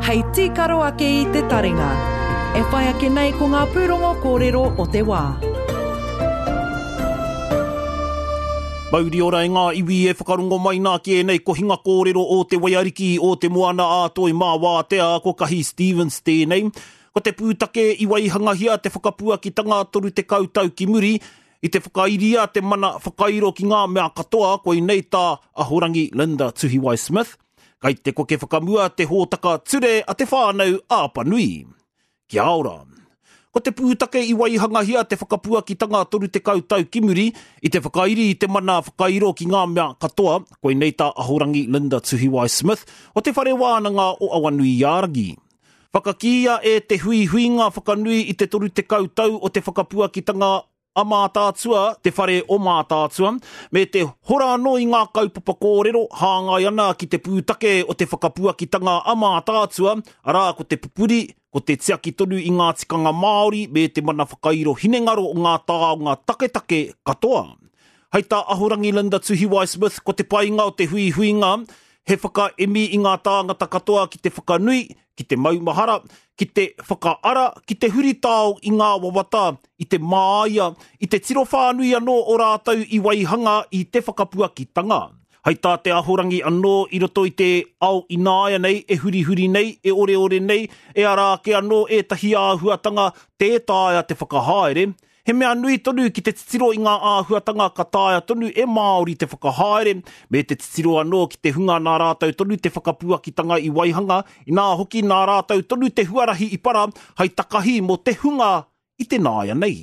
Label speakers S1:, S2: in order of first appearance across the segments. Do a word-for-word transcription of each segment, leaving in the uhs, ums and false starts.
S1: Hei tīkaro ake i te taringa. E whai ake nei ko ngā pūrongo kōrero o te wā.
S2: Mauri ora e ngā iwi e whakarungo mai nā ki e nei ko hinga kōrero o te waiariki o te moana a toi mā wātea ko kahi Stevens tēnei. Ko te pūtake i waihangahia te whakapuakitanga toru te kautau ki muri, i te whakairia te mana whakairo ki ngā mea katoa ko i nei tā ahorangi Linda Tuhiwai-Smith. Kai te ko ke whakamua te hōtaka ture a te whānau Āpanui. Kia ora. Ko te pūtake i waihangahia te whakapuakitanga toru te kautau ki muri, i te whakairi i te mana whakairo ki ngā mea katoa ko i nei tā ahorangi Linda Tuhiwai-Smith o te whare wānanga o Awanui Iaragi. Whakakia e te hui huinga whakanui i te toru te kautau o te whakapuakitanga a mātātua, te whare o mātātua, me te hora anō i ngā kaupapa kōrero, hāngai ana ki te pūtake o te whakapuakitanga a mātātua, arā ko te pupuri, ko te tiaki tonu i ngā tikanga Māori, me te mana whakairo hinengaro o ngā tāonga taketake katoa. Hei tā ahorangi Linda Tuhiwai-Smith, ko te painga o te hui huinga, he whakaemi i ngā tāngata katoa ki te whakanui, ki te maumahara, ki te whakaara, ki te huritao i ngā wawata, i te māia, i te tiro whānui anō o rātau i waihanga i te whakapuakitanga. Hei tā te ahorangi anō i roto i te ao inaia nei, e huri huri nei, e ore ore nei, e arāke anō e tahi āhuatanga te tāia te whakahaere. He mea nui tonu ki te titiro i ngā āhuatanga ka tāia tonu e Māori te whakahaere, me te titiro anō ki te hunga nā rātau tonu te whakapuakitanga i waihanga, i nā hoki nā rātau tonu te huarahi i para, hei takahi mo te hunga i te nāia nei.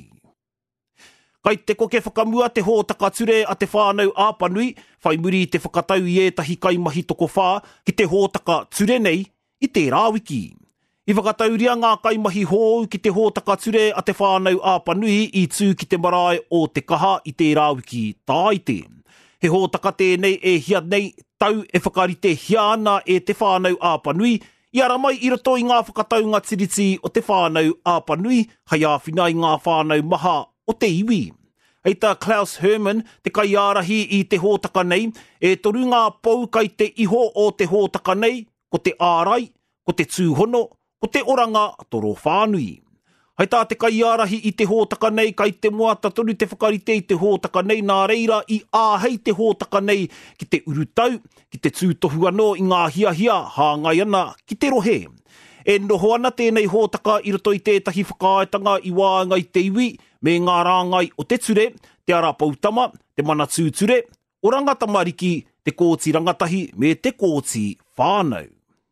S2: Kai te koke whakamua te hōtaka ture a te whānau Āpanui, whai muri te whakatau i ētahi kaimahi toko whā, ki te hōtaka ture nei i te rāwiki. I whakatauria ngā kaimahi hōu ki te hōtaka ture a te whānau Āpanui i tū ki te marae o te kaha i te rāwiki tāite. He hōtaka tēnei e hia nei tau e whakarite hia ana e te whānau Āpanui, i ara mai i roto i ngā whakataunga tiriti o te whānau Āpanui, hei āwhina i ngā whānau maha o te iwi. Hei tā Klaus Herman, te kaiarahi i te hōtaka nei, e toru ngā pou kai te iho o te hōtaka nei, ko te ārai, ko te tūhono, ko te oranga toro whānui. Hei tā te kaiarahi i te hōtaka nei, kai te moata tonu te whakarite i te hōtaka nei, nā reira i āhei te hōtaka nei ki te urutau, ki te tūtohu anō i ngā hiahia, hāngai ana ki te rohe. E noho ana tēnei hōtaka i roto i tētahi whakaetanga i wāngai te iwi, me ngā rāngai o te ture, te ara pautama, te mana tūture, oranga tamariki, te kōti rangatahi, me te kōti whānau.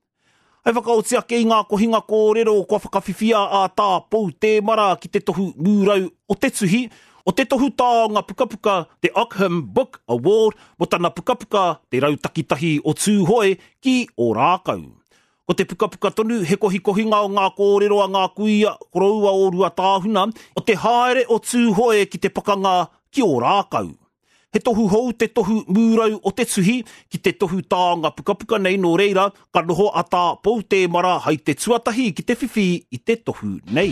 S2: Hei whakaotia ke i ngā kohinga kōrero o kua whakawhiwhia a tā pou te mara ki te tohu mūrau o te tuhi, o te tohu tāonga pukapuka te Ockham Book Award, mo tana pukapuka te rautakitahi o tūhoe ki o rākau. Ko te pukapuka tonu, he kohi kohinga o ngā kōrero a ngā kuia, koroua o rua tāhuna, o te haere o tūhoe ki te pakanga ki o rākau. He tohu hou te tohu mūrau o te tuhi, ki te tohu tāonga pukapuka nei no reira, ka noho a tā pou te mara hei te tuatahi ki te whiwhi i te tohu nei.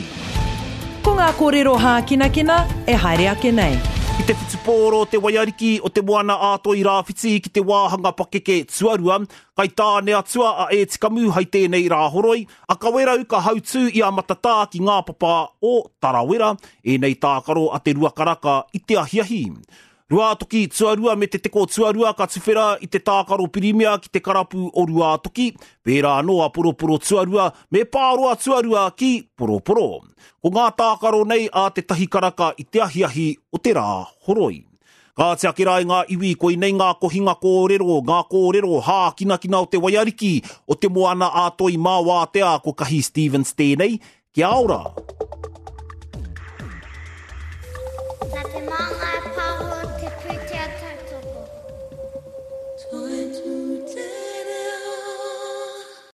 S1: Ko ngā kōrero hākinakina e haere ake nei.
S2: Ki te whitupōro te waiariki o te moana ātoi rāwhiti ki te wāhanga pakeke tuarua, kai tā nea tua a e tikamu hei tēnei rāhoroi, a kawerau ka hautū i a matatā ki ngā papa o Tarawera, e nei tākaro a te ruakaraka i te ahiahi. Rua toki tuarua me te teko tuarua ka tuwhera i te tākaro pirimia ki te karapu o rua toki, pērā noa poroporo tuarua me pāroa tuarua ki poroporo. Ko ngā tākaro nei a te tahi karaka i te ahiahi o te rā horoi. Ka te akirai ngā iwi ko i nei ngā kohinga kōrero, ngā kōrero hā kinakina o te waiariki o te moana a toi mā wātea ko kahi Stevens tēnei. Kia ora.
S3: Nā te manga